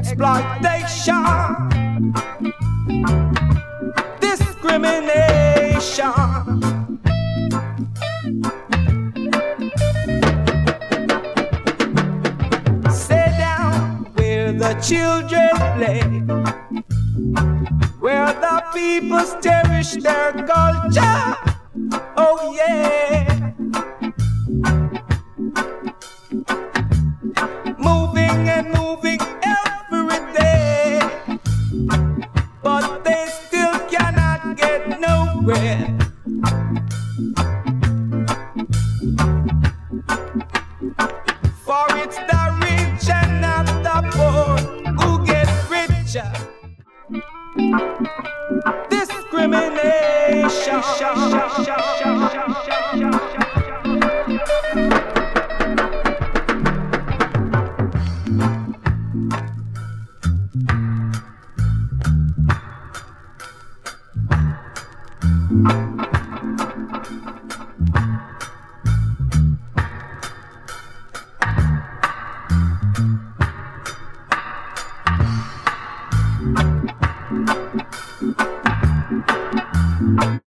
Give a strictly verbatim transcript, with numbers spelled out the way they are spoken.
exploitation, discrimination. Sit down where the children play, where the people cherish their culture. Oh yeah. Moving and moving every day, but they still cannot get nowhere. For it's the rich and not the poor who get richer. Discrimination. Thank you.